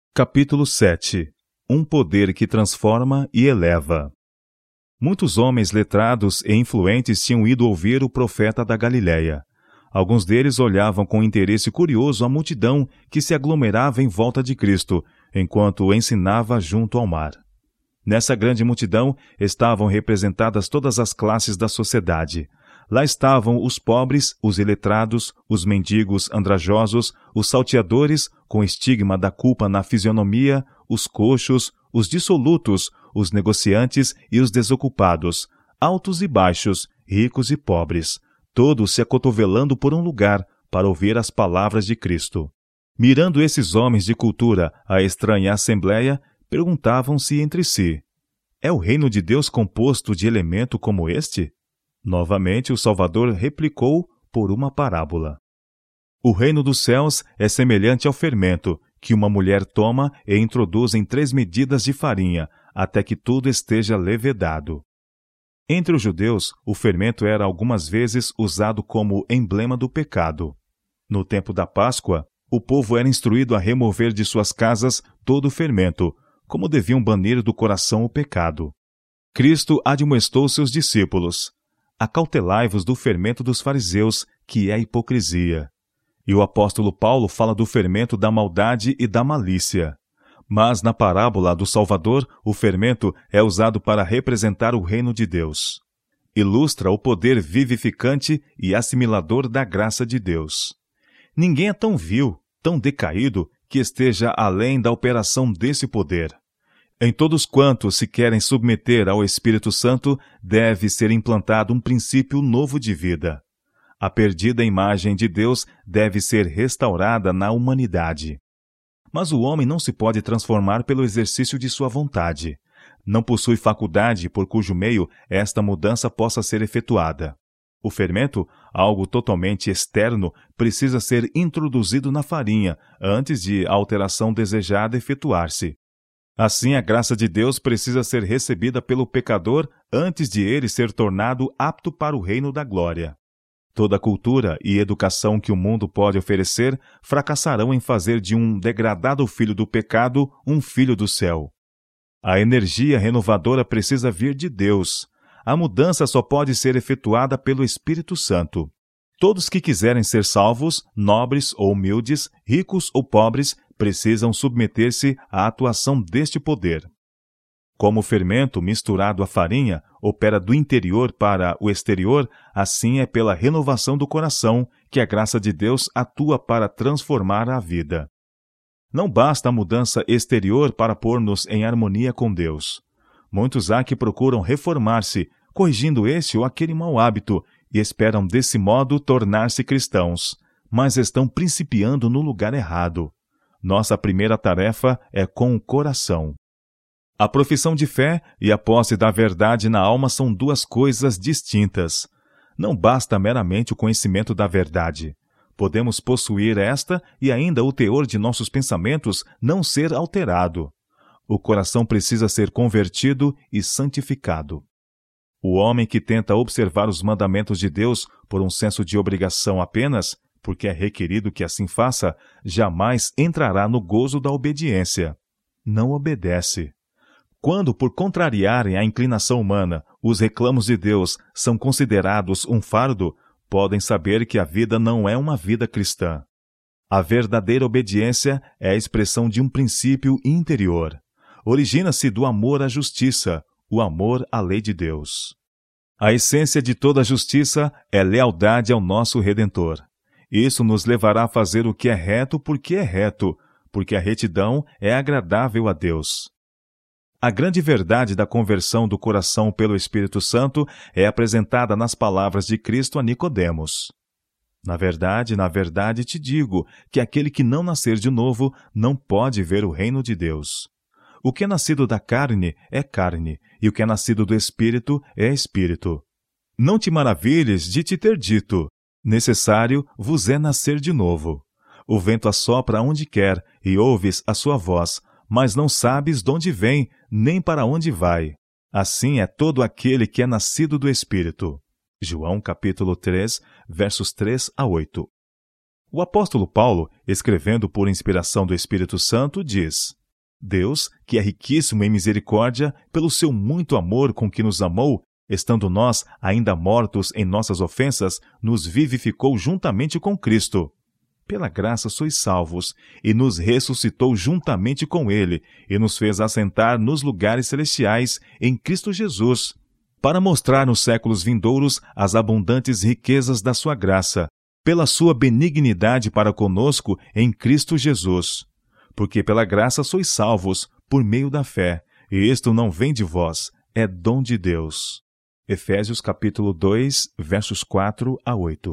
Capítulo 7. Um poder que transforma e eleva. Muitos homens letrados e influentes tinham ido ouvir o profeta da Galiléia. Alguns deles olhavam com interesse curioso a multidão que se aglomerava em volta de Cristo, enquanto ensinava junto ao mar. Nessa grande multidão estavam representadas todas as classes da sociedade. Lá estavam os pobres, os iletrados, os mendigos andrajosos, os salteadores, com estigma da culpa na fisionomia, os coxos, os dissolutos, os negociantes e os desocupados, altos e baixos, ricos e pobres, todos se acotovelando por um lugar para ouvir as palavras de Cristo. Mirando esses homens de cultura a estranha assembleia, perguntavam-se entre si: é o reino de Deus composto de elemento como este? Novamente o Salvador replicou por uma parábola. O reino dos céus é semelhante ao fermento, que uma mulher toma e introduz em 3 medidas de farinha, até que tudo esteja levedado. Entre os judeus, o fermento era algumas vezes usado como emblema do pecado. No tempo da Páscoa, o povo era instruído a remover de suas casas todo o fermento, como deviam banir do coração o pecado. Cristo admoestou seus discípulos: acautelai-vos do fermento dos fariseus, que é a hipocrisia. E o apóstolo Paulo fala do fermento da maldade e da malícia. Mas na parábola do Salvador, o fermento é usado para representar o reino de Deus. Ilustra o poder vivificante e assimilador da graça de Deus. Ninguém é tão vil, tão decaído, que esteja além da operação desse poder. Em todos quantos se querem submeter ao Espírito Santo, deve ser implantado um princípio novo de vida. A perdida imagem de Deus deve ser restaurada na humanidade. Mas o homem não se pode transformar pelo exercício de sua vontade. Não possui faculdade por cujo meio esta mudança possa ser efetuada. O fermento, algo totalmente externo, precisa ser introduzido na farinha antes de a alteração desejada efetuar-se. Assim, a graça de Deus precisa ser recebida pelo pecador antes de ele ser tornado apto para o reino da glória. Toda a cultura e educação que o mundo pode oferecer fracassarão em fazer de um degradado filho do pecado um filho do céu. A energia renovadora precisa vir de Deus. A mudança só pode ser efetuada pelo Espírito Santo. Todos que quiserem ser salvos, nobres ou humildes, ricos ou pobres, precisam submeter-se à atuação deste poder. Como o fermento misturado à farinha opera do interior para o exterior, assim é pela renovação do coração que a graça de Deus atua para transformar a vida. Não basta a mudança exterior para pôr-nos em harmonia com Deus. Muitos há que procuram reformar-se, corrigindo esse ou aquele mau hábito, e esperam desse modo tornar-se cristãos, mas estão principiando no lugar errado. Nossa primeira tarefa é com o coração. A profissão de fé e a posse da verdade na alma são 2 coisas distintas. Não basta meramente o conhecimento da verdade. Podemos possuir esta e ainda o teor de nossos pensamentos não ser alterado. O coração precisa ser convertido e santificado. O homem que tenta observar os mandamentos de Deus por um senso de obrigação apenas, porque é requerido que assim faça, jamais entrará no gozo da obediência. Não obedece. Quando, por contrariarem a inclinação humana, os reclamos de Deus são considerados um fardo, podem saber que a vida não é uma vida cristã. A verdadeira obediência é a expressão de um princípio interior. Origina-se do amor à justiça, o amor à lei de Deus. A essência de toda a justiça é lealdade ao nosso Redentor. Isso nos levará a fazer o que é reto, porque a retidão é agradável a Deus. A grande verdade da conversão do coração pelo Espírito Santo é apresentada nas palavras de Cristo a Nicodemos. Na verdade te digo que aquele que não nascer de novo não pode ver o reino de Deus. O que é nascido da carne é carne, e o que é nascido do Espírito é Espírito. Não te maravilhes de te ter dito: necessário vos é nascer de novo. O vento assopra onde quer, e ouves a sua voz, mas não sabes de onde vem, nem para onde vai. Assim é todo aquele que é nascido do Espírito. João capítulo 3, versos 3 a 8. O apóstolo Paulo, escrevendo por inspiração do Espírito Santo, diz: Deus, que é riquíssimo em misericórdia, pelo seu muito amor com que nos amou, estando nós ainda mortos em nossas ofensas, nos vivificou juntamente com Cristo. Pela graça sois salvos, e nos ressuscitou juntamente com Ele, e nos fez assentar nos lugares celestiais em Cristo Jesus, para mostrar nos séculos vindouros as abundantes riquezas da sua graça, pela sua benignidade para conosco em Cristo Jesus. Porque pela graça sois salvos, por meio da fé, e isto não vem de vós, é dom de Deus. Efésios capítulo 2, versos 4 a 8.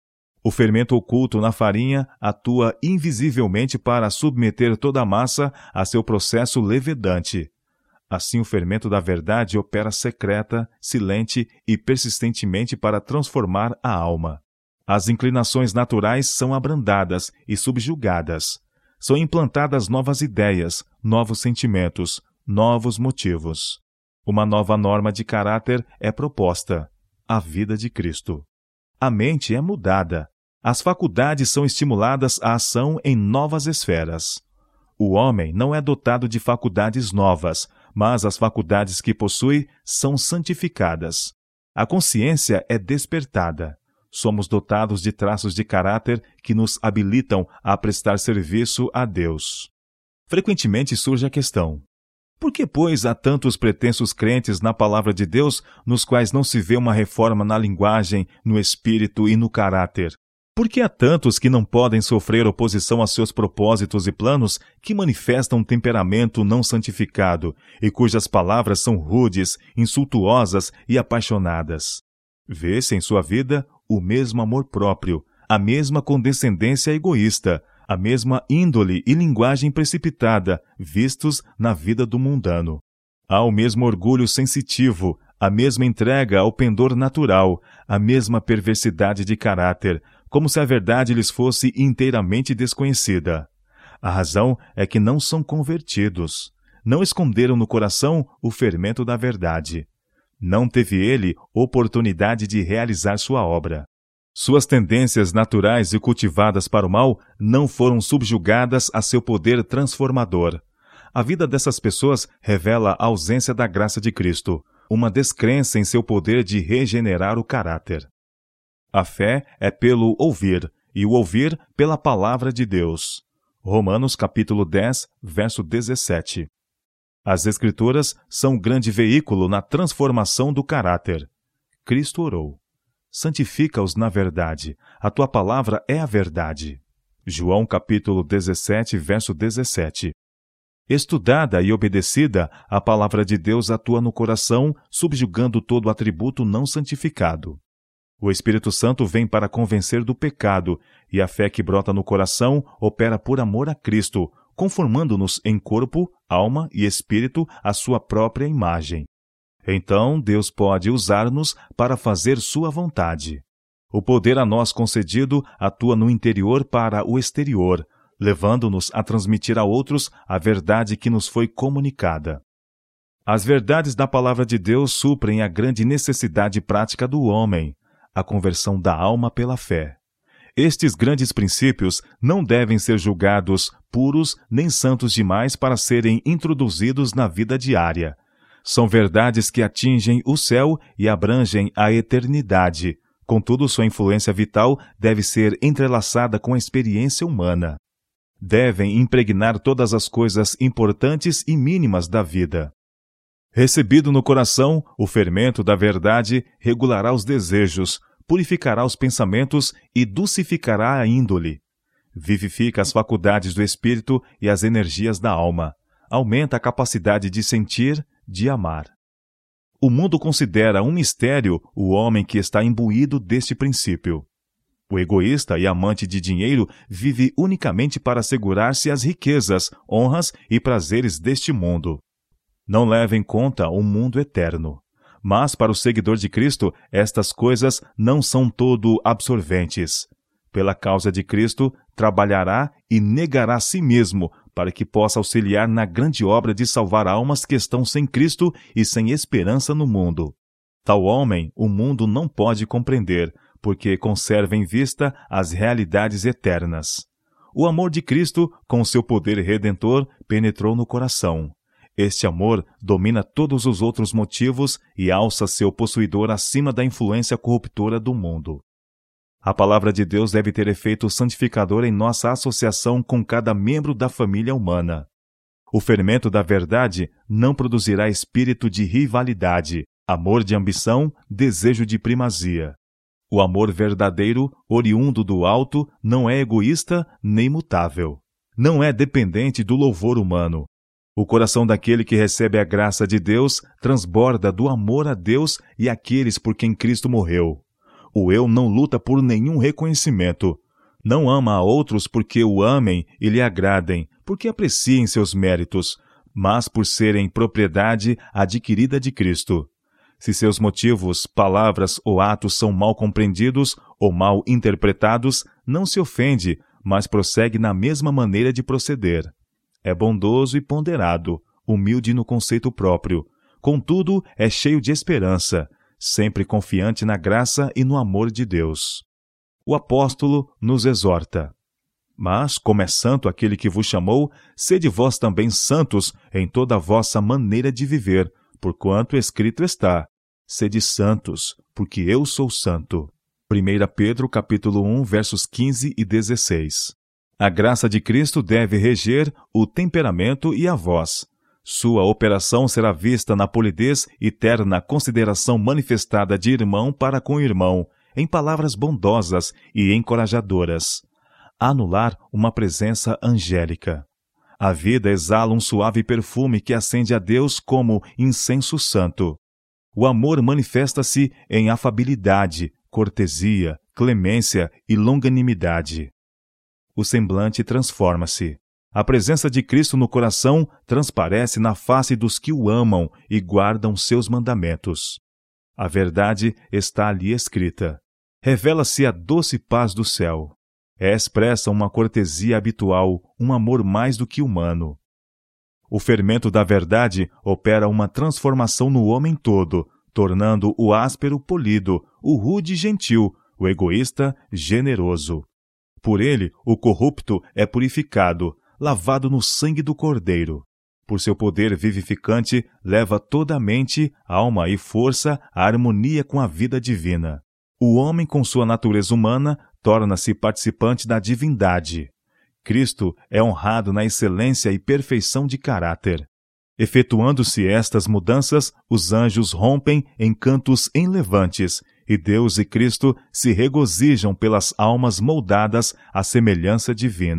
O fermento oculto na farinha atua invisivelmente para submeter toda a massa a seu processo levedante. Assim, o fermento da verdade opera secreta, silente e persistentemente para transformar a alma. As inclinações naturais são abrandadas e subjugadas. São implantadas novas ideias, novos sentimentos, novos motivos. Uma nova norma de caráter é proposta: a vida de Cristo. A mente é mudada. As faculdades são estimuladas à ação em novas esferas. O homem não é dotado de faculdades novas, mas as faculdades que possui são santificadas. A consciência é despertada. Somos dotados de traços de caráter que nos habilitam a prestar serviço a Deus. Frequentemente surge a questão: por que, pois, há tantos pretensos crentes na palavra de Deus, nos quais não se vê uma reforma na linguagem, no espírito e no caráter? Por que há tantos que não podem sofrer oposição a seus propósitos e planos, que manifestam um temperamento não santificado, e cujas palavras são rudes, insultuosas e apaixonadas? Vê-se em sua vida o mesmo amor próprio, a mesma condescendência egoísta, a mesma índole e linguagem precipitada vistos na vida do mundano. Há o mesmo orgulho sensitivo, a mesma entrega ao pendor natural, a mesma perversidade de caráter, como se a verdade lhes fosse inteiramente desconhecida. A razão é que não são convertidos. Não esconderam no coração o fermento da verdade. Não teve ele oportunidade de realizar sua obra. Suas tendências naturais e cultivadas para o mal não foram subjugadas a seu poder transformador. A vida dessas pessoas revela a ausência da graça de Cristo, uma descrença em seu poder de regenerar o caráter. A fé é pelo ouvir, e o ouvir pela palavra de Deus. Romanos capítulo 10, verso 17. As Escrituras são um grande veículo na transformação do caráter. Cristo orou: santifica-os na verdade, a tua palavra é a verdade. João capítulo 17, verso 17. Estudada e obedecida, a palavra de Deus atua no coração, subjugando todo atributo não santificado. O Espírito Santo vem para convencer do pecado, e a fé que brota no coração opera por amor a Cristo, conformando-nos em corpo, alma e espírito à sua própria imagem. Então, Deus pode usar-nos para fazer sua vontade. O poder a nós concedido atua no interior para o exterior, levando-nos a transmitir a outros a verdade que nos foi comunicada. As verdades da palavra de Deus suprem a grande necessidade prática do homem, a conversão da alma pela fé. Estes grandes princípios não devem ser julgados puros nem santos demais para serem introduzidos na vida diária. São verdades que atingem o céu e abrangem a eternidade. Contudo, sua influência vital deve ser entrelaçada com a experiência humana. Devem impregnar todas as coisas importantes e mínimas da vida. Recebido no coração, o fermento da verdade regulará os desejos, purificará os pensamentos e dulcificará a índole. Vivifica as faculdades do espírito e as energias da alma. Aumenta a capacidade de sentir, de amar. O mundo considera um mistério o homem que está imbuído deste princípio. O egoísta e amante de dinheiro vive unicamente para assegurar-se as riquezas, honras e prazeres deste mundo. Não leva em conta o mundo eterno. Mas para o seguidor de Cristo, estas coisas não são todo absorventes. Pela causa de Cristo, trabalhará e negará a si mesmo para que possa auxiliar na grande obra de salvar almas que estão sem Cristo e sem esperança no mundo. Tal homem o mundo não pode compreender, porque conserva em vista as realidades eternas. O amor de Cristo, com seu poder redentor, penetrou no coração. Este amor domina todos os outros motivos e alça seu possuidor acima da influência corruptora do mundo. A palavra de Deus deve ter efeito santificador em nossa associação com cada membro da família humana. O fermento da verdade não produzirá espírito de rivalidade, amor de ambição, desejo de primazia. O amor verdadeiro, oriundo do alto, não é egoísta nem mutável. Não é dependente do louvor humano. O coração daquele que recebe a graça de Deus transborda do amor a Deus e àqueles por quem Cristo morreu. O eu não luta por nenhum reconhecimento. Não ama a outros porque o amem e lhe agradem, porque apreciem seus méritos, mas por serem propriedade adquirida de Cristo. Se seus motivos, palavras ou atos são mal compreendidos ou mal interpretados, não se ofende, mas prossegue na mesma maneira de proceder. É bondoso e ponderado, humilde no conceito próprio. Contudo, é cheio de esperança, sempre confiante na graça e no amor de Deus. O apóstolo nos exorta: mas, como é santo aquele que vos chamou, sede vós também santos em toda a vossa maneira de viver, porquanto escrito está: sede santos, porque eu sou santo. 1 Pedro capítulo 1, versos 15 e 16. A graça de Cristo deve reger o temperamento e a voz. Sua operação será vista na polidez e terna consideração manifestada de irmão para com irmão, em palavras bondosas e encorajadoras. Anular uma presença angélica. A vida exala um suave perfume que acende a Deus como incenso santo. O amor manifesta-se em afabilidade, cortesia, clemência e longanimidade. O semblante transforma-se. A presença de Cristo no coração transparece na face dos que o amam e guardam seus mandamentos. A verdade está ali escrita. Revela-se a doce paz do céu. É expressa uma cortesia habitual, um amor mais do que humano. O fermento da verdade opera uma transformação no homem todo, tornando o áspero polido, o rude gentil, o egoísta generoso. Por ele, o corrupto é purificado, lavado no sangue do Cordeiro. Por seu poder vivificante, leva toda a mente, alma e força à harmonia com a vida divina. O homem, com sua natureza humana, torna-se participante da divindade. Cristo é honrado na excelência e perfeição de caráter. Efetuando-se estas mudanças, os anjos rompem em cantos enlevantes, e Deus e Cristo se regozijam pelas almas moldadas à semelhança divina.